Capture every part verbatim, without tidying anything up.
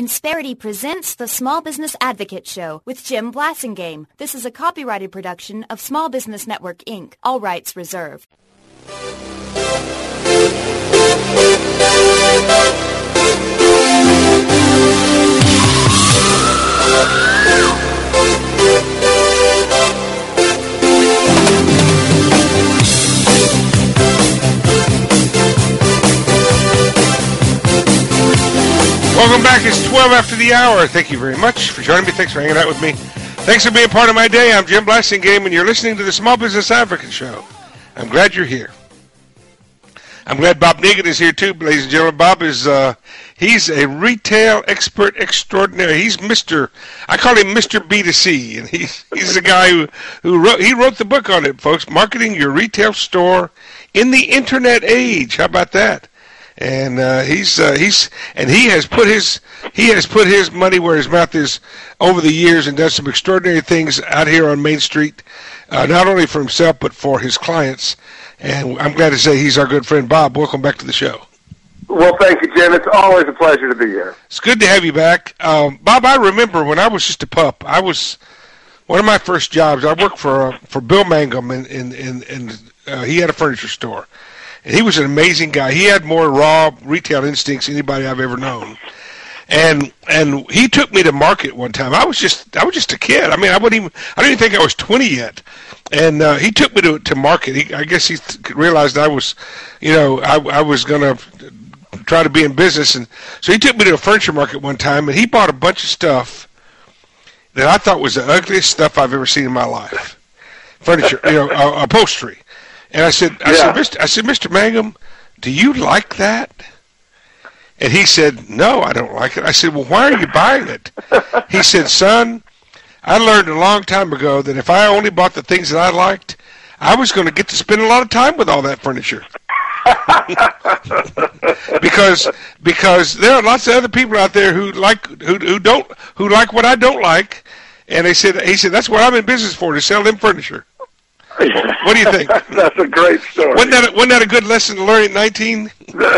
Insperity presents the Small Business Advocate Show with Jim Blasingame. This is a copyrighted production of Small Business Network, Incorporated. All rights reserved. Welcome back. It's twelve after the hour. Thank you very much for joining me. Thanks for hanging out with me. Thanks for being part of my day. I'm Jim Blasingame, and you're listening to the Small Business Advocate Show. I'm glad you're here. I'm glad Bob Negan is here, too, ladies and gentlemen. Bob is, uh, he's a retail expert extraordinary. He's Mister, I call him Mister B two C, and he's, he's the guy who, who wrote, he wrote the book on it, folks, Marketing Your Retail Store in the Internet Age. How about that? And uh, he's uh, he's and he has put his he has put his money where his mouth is over the years and done some extraordinary things out here on Main Street, uh, not only for himself but for his clients. And I'm glad to say he's our good friend Bob. Welcome back to the show. Well, thank you, Jim. It's always a pleasure to be here. It's good to have you back, um, Bob. I remember when I was just a pup. I was one of my first jobs. I worked for uh, for Bill Mangum, and and and, and uh, he had a furniture store. And he was an amazing guy. He had more raw retail instincts than anybody I've ever known. And and he took me to market one time. I was just I was just a kid. I mean, I wouldn't even I didn't even think I was twenty yet. And uh, he took me to to market. He, I guess he th- realized I was, you know, I, I was gonna try to be in business. And so he took me to a furniture market one time, and he bought a bunch of stuff that I thought was the ugliest stuff I've ever seen in my life. Furniture, you know, uh, upholstery. And I said, I, yeah. said, Mister I said, Mister Mangum, do you like that? And he said, no, I don't like it. I said, well, why are you buying it? He said, son, I learned a long time ago that if I only bought the things that I liked, I was going to get to spend a lot of time with all that furniture. because because there are lots of other people out there who like who who don't who like what I don't like, and they said he said that's what I'm in business for, to sell them furniture. What do you think? That's a great story. Wasn't that, a, wasn't that a good lesson to learn at nineteen?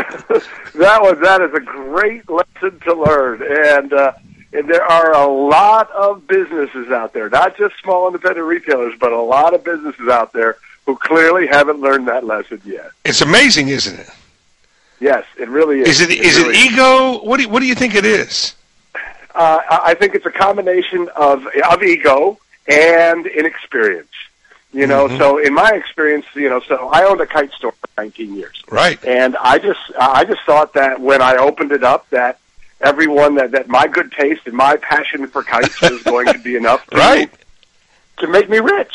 that was that is a great lesson to learn, and, uh, and there are a lot of businesses out there, not just small independent retailers, but a lot of businesses out there who clearly haven't learned that lesson yet. It's amazing, isn't it? Yes, it really is. Is it, it is really it ego? What do you, what do you think it is? Uh, I think it's a combination of of ego and inexperience. You know, mm-hmm. So in my experience, you know, so I owned a kite store for nineteen years. Right. And I just, I just thought that when I opened it up, that everyone, that, that my good taste and my passion for kites was going to be enough to, right. to make me rich.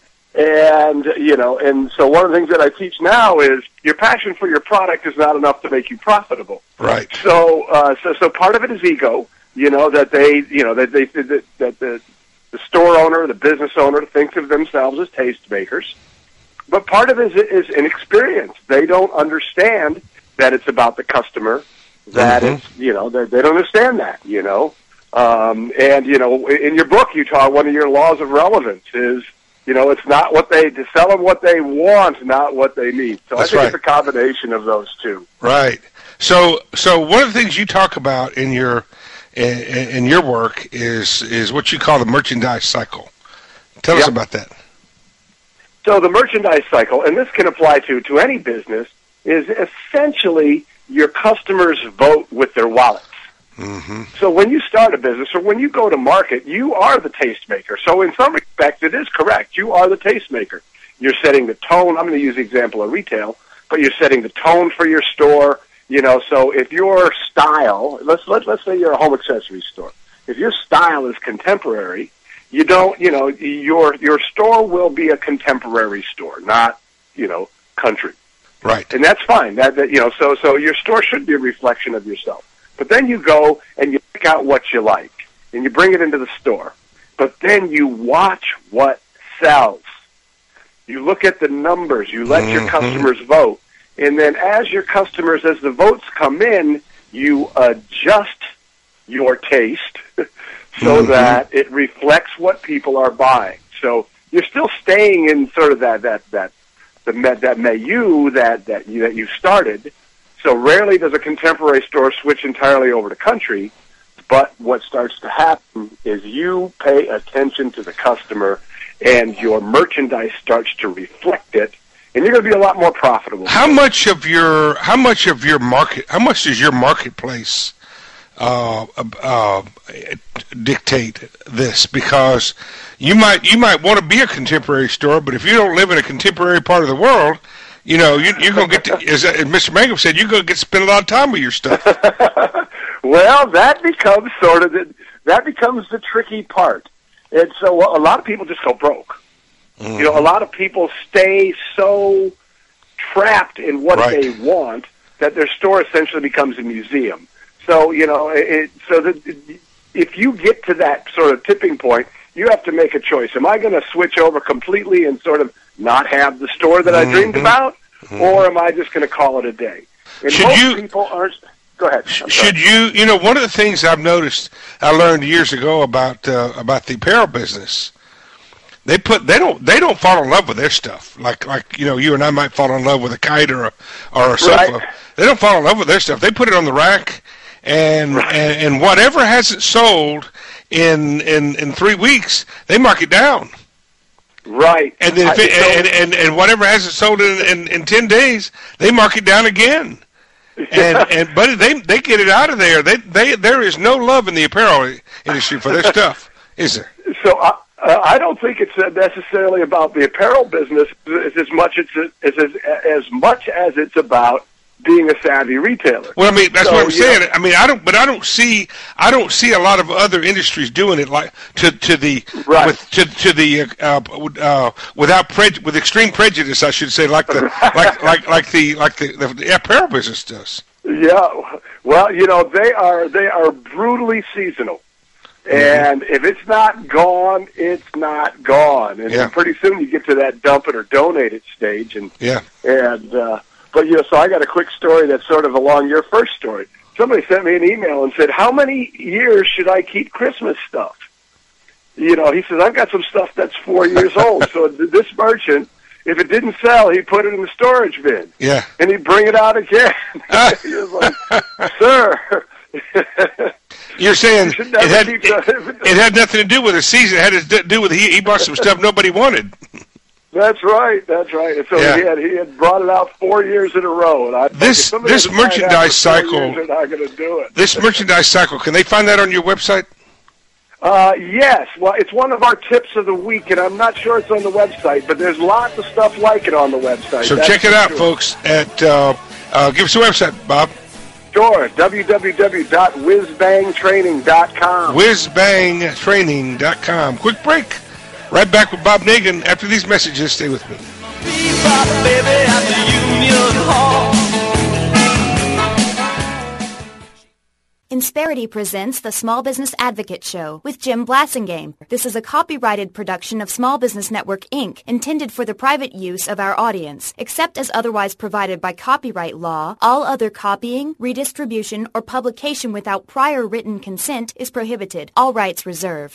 And, you know, and so one of the things that I teach now is your passion for your product is not enough to make you profitable. Right. So, uh, so, so part of it is ego, you know, that they, you know, that they, that, that the, The store owner, the business owner, thinks of themselves as tastemakers. But part of it is, is inexperience. They don't understand that it's about the customer, that mm-hmm. it's, you know, they, they don't understand that, you know. Um, and, you know, in your book, you taught one of your laws of relevance is, you know, it's not what they, to sell them what they want, not what they need. So That's I think right. it's a combination of those two. Right. So, so one of the things you talk about in your In, in your work is is what you call the merchandise cycle. Tell yep. us about that. So the merchandise cycle, and this can apply to, to any business, is essentially your customers vote with their wallets. Mm-hmm. So when you start a business or when you go to market, you are the tastemaker. So in some respects, it is correct. You are the tastemaker. You're setting the tone. I'm going to use the example of retail, but you're setting the tone for your store. You know, so if your style, let's let, let's say you're a home accessory store. If your style is contemporary, you don't, you know, your your store will be a contemporary store, not, you know, country. Right. And that's fine. That, that you know, so so your store should be a reflection of yourself. But then you go and you pick out what you like and you bring it into the store. But then you watch what sells. You look at the numbers. You let mm-hmm. your customers vote. And then as your customers, as the votes come in, you adjust your taste so mm-hmm. that it reflects what people are buying. So you're still staying in sort of that that that the that milieu that that you that you started. So rarely does a contemporary store switch entirely over to country, But what starts to happen is you pay attention to the customer, and your merchandise starts to reflect it, and you're going to be a lot more profitable. How much of your how much of your market how much does your marketplace uh, uh, dictate this? Because you might you might want to be a contemporary store, but if you don't live in a contemporary part of the world, you know you, you're going to get to, as, as Mister Mangum said, you're going to get to spend a lot of time with your stuff. Well, that becomes sort of the, that becomes the tricky part. And so a lot of people just go broke. Mm-hmm. You know, a lot of people stay so trapped in what right. they want that their store essentially becomes a museum. So, you know, it, so that if you get to that sort of tipping point, you have to make a choice. Am I going to switch over completely and sort of not have the store that mm-hmm. I dreamed about, mm-hmm. or am I just going to call it a day? And Should most you... people aren't... Go ahead. Should you, you know, one of the things I've noticed, I learned years ago about uh, about the apparel business. They put they don't they don't fall in love with their stuff like like you know you and I might fall in love with a kite or a or a sofa. Right. They don't fall in love with their stuff. They put it on the rack, and right. and, and whatever hasn't sold in in in three weeks, they mark it down. Right. And then if it, and, and and whatever hasn't sold in, in in ten days, they mark it down again. and and but they they get it out of there. They they there is no love in the apparel industry for their stuff, is there? So I I don't think it's necessarily about the apparel business as, as much as, as as as much as it's about being a savvy retailer. Well, I mean that's so, what I'm saying. Know, I mean I don't, but I don't see I don't see a lot of other industries doing it like to to the right. with to to the uh, uh, without prej- with extreme prejudice, I should say, like the like like like the like the, the, the apparel business does. Yeah, well, you know they are they are brutally seasonal. And mm-hmm. if it's not gone, it's not gone. And yeah. pretty soon you get to that dump it or donate it stage. And yeah, and uh, but you know, so I got a quick story that's sort of along your first story. Somebody sent me an email and said, "How many years should I keep Christmas stuff?" You know, he says, "I've got some stuff that's four years old." So this merchant, if it didn't sell, he put it in the storage bin. Yeah, and he'd bring it out again. He was like, "Sir." You're saying you it, had, it, it had nothing to do with the season. It had to do with he, he bought some stuff nobody wanted. That's right. That's right. And so yeah. he had he had brought it out four years in a row. And I this this merchandise cycle. Years, they're not going to do it. This merchandise cycle. Can they find that on your website? Uh, yes. Well, it's one of our tips of the week, and I'm not sure it's on the website, but there's lots of stuff like it on the website. So That's check it out, true. folks. At uh, uh, give us a website, Bob. Sure, w w w dot whiz bang training dot com. whiz bang training dot com. Quick break. Right back with Bob Nagin after these messages. Stay with me. Insperity presents the Small Business Advocate Show with Jim Blasingame. This is a copyrighted production of Small Business Network, Incorporated, intended for the private use of our audience. Except as otherwise provided by copyright law, all other copying, redistribution, or publication without prior written consent is prohibited. All rights reserved.